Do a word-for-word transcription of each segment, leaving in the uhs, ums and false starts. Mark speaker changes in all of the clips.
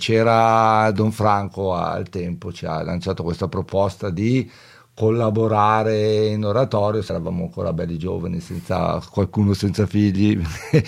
Speaker 1: c'era Don Franco al tempo, ci ha lanciato questa proposta di collaborare in oratorio, eravamo ancora belli giovani, senza qualcuno senza figli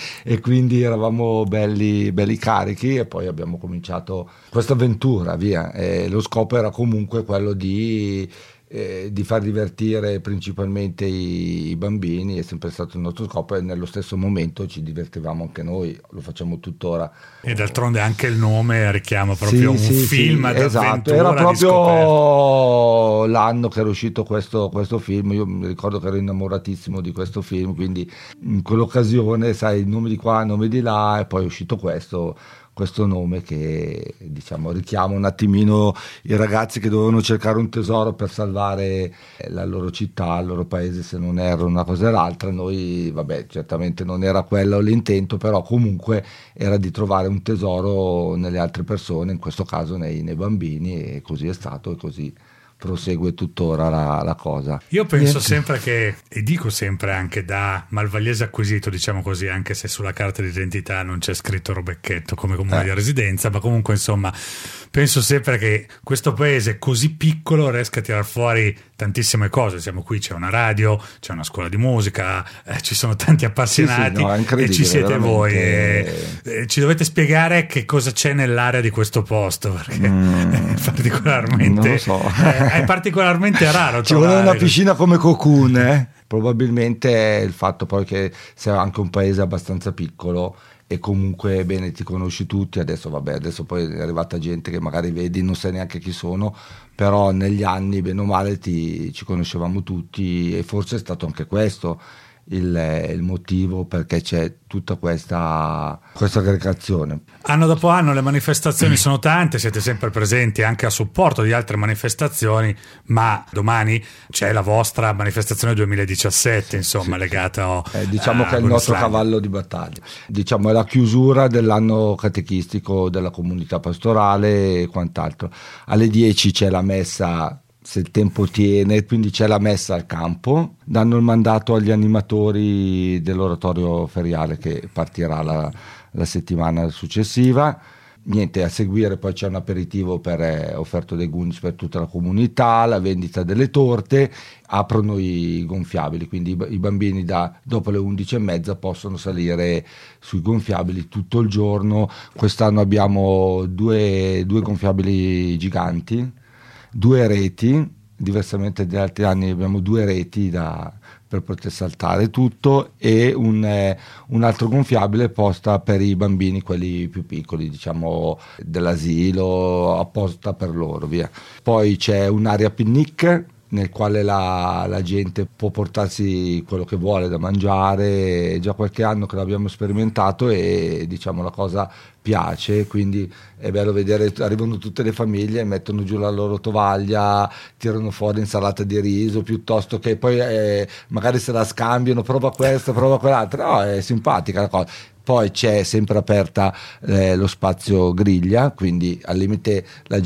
Speaker 1: e quindi eravamo belli, belli carichi, e poi abbiamo cominciato questa avventura, via. E lo scopo era comunque quello di Eh, di far divertire principalmente i, i bambini, è sempre stato il nostro scopo, e nello stesso momento ci divertivamo anche noi, lo facciamo tuttora.
Speaker 2: E d'altronde anche il nome richiama proprio
Speaker 1: sì,
Speaker 2: un
Speaker 1: sì,
Speaker 2: film
Speaker 1: sì,
Speaker 2: d'avventura,
Speaker 1: esatto. Era
Speaker 2: di
Speaker 1: proprio
Speaker 2: scoperta.
Speaker 1: l'anno che era uscito questo, questo film, io mi ricordo che ero innamoratissimo di questo film, quindi in quell'occasione, sai, nome di qua, nome di là, e poi è uscito questo questo nome che, diciamo, richiama un attimino i ragazzi che dovevano cercare un tesoro per salvare la loro città, il loro paese, se non era una cosa o l'altra. Noi, vabbè, certamente non era quello l'intento, però comunque era di trovare un tesoro nelle altre persone, in questo caso nei, nei bambini, e così è stato, e così prosegue tuttora la, la cosa.
Speaker 2: Io penso
Speaker 1: Niente.
Speaker 2: sempre che, e dico sempre anche da malvagliese acquisito, diciamo così, anche se sulla carta d'identità non c'è scritto Robecchetto come comune
Speaker 1: Eh.
Speaker 2: di residenza, ma comunque insomma penso sempre che questo paese così piccolo riesca a tirar fuori tantissime cose. Siamo qui, c'è una radio, c'è una scuola di musica, eh, ci sono tanti appassionati,
Speaker 1: Sì, sì, no, è
Speaker 2: e
Speaker 1: incredibile,
Speaker 2: ci siete
Speaker 1: veramente.
Speaker 2: voi, e, e ci dovete spiegare che cosa c'è nell'area di questo posto, perché
Speaker 1: Mm,
Speaker 2: è particolarmente
Speaker 1: non lo so.
Speaker 2: eh, è particolarmente raro
Speaker 1: Ci vuole
Speaker 2: trovare
Speaker 1: una piscina come Cocoon, eh? Probabilmente è il fatto poi che sei anche un paese abbastanza piccolo, e comunque bene, ti conosci tutti. Adesso vabbè, adesso poi è arrivata gente che magari vedi, non sai neanche chi sono, però negli anni bene o male ti, ci conoscevamo tutti, e forse è stato anche questo il, il motivo perché c'è tutta questa, questa aggregazione.
Speaker 2: Anno dopo anno le manifestazioni sono tante, siete sempre presenti anche a supporto di altre manifestazioni, ma domani c'è la vostra manifestazione duemiladiciassette, insomma,
Speaker 1: sì,
Speaker 2: legata
Speaker 1: sì. Eh, diciamo
Speaker 2: a
Speaker 1: che è il nostro
Speaker 2: Gonisland.
Speaker 1: cavallo di battaglia, diciamo è la chiusura dell'anno catechistico della comunità pastorale e quant'altro. Alle dieci c'è la messa, se il tempo tiene, quindi c'è la messa al campo, danno il mandato agli animatori dell'oratorio feriale che partirà la, la settimana successiva. Niente, a seguire poi c'è un aperitivo per, eh, offerto dai Goonies per tutta la comunità, la vendita delle torte, aprono i gonfiabili, quindi i, i bambini da dopo le undici e mezza possono salire sui gonfiabili tutto il giorno. Quest'anno abbiamo due, due gonfiabili giganti, due reti, diversamente dagli altri anni abbiamo due reti da, per poter saltare tutto, e un, eh, un altro gonfiabile apposta per i bambini, quelli più piccoli, diciamo dell'asilo, apposta per loro, via. Poi c'è un'area picnic nel quale la, la gente può portarsi quello che vuole da mangiare. È già qualche anno che l'abbiamo sperimentato e diciamo la cosa piace, quindi è bello vedere, arrivano tutte le famiglie, mettono giù la loro tovaglia, tirano fuori insalata di riso, piuttosto che poi eh, magari se la scambiano, prova questa, prova quell'altra. No, è simpatica la cosa. Poi c'è sempre aperta eh, lo spazio griglia, quindi al limite la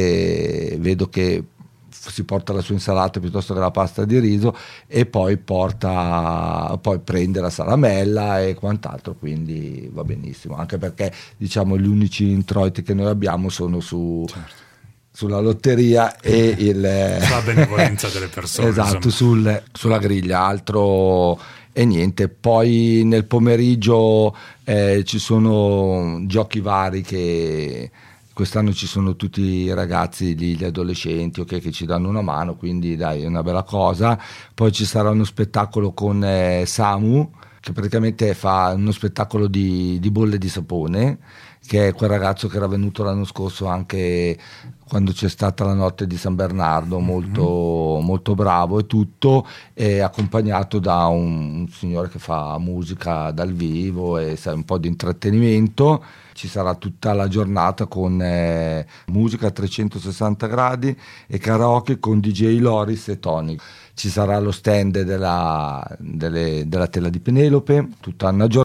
Speaker 1: gente vedo che si porta la sua insalata piuttosto che la pasta di riso, e poi porta poi prende la salamella e quant'altro, quindi va benissimo, anche perché diciamo gli unici introiti che noi abbiamo sono su certo. sulla lotteria e il
Speaker 2: la benevolenza delle persone,
Speaker 1: esatto, sul, sulla griglia, altro e niente. Poi nel pomeriggio eh, ci sono giochi vari, che quest'anno ci sono tutti i ragazzi, gli, gli adolescenti, okay, che ci danno una mano, quindi dai, è una bella cosa. Poi ci sarà uno spettacolo con eh, Samu, che praticamente fa uno spettacolo di, di bolle di sapone, che è quel ragazzo che era venuto l'anno scorso anche quando c'è stata la notte di San Bernardo, molto, mm-hmm. molto bravo e tutto, e accompagnato da un, un signore che fa musica dal vivo e sai, un po' di intrattenimento. Ci sarà tutta la giornata con eh, musica a trecentosessanta gradi e karaoke con D J Loris e Tony. Ci sarà lo stand della, delle, della tela di Penelope, tutta una giornata.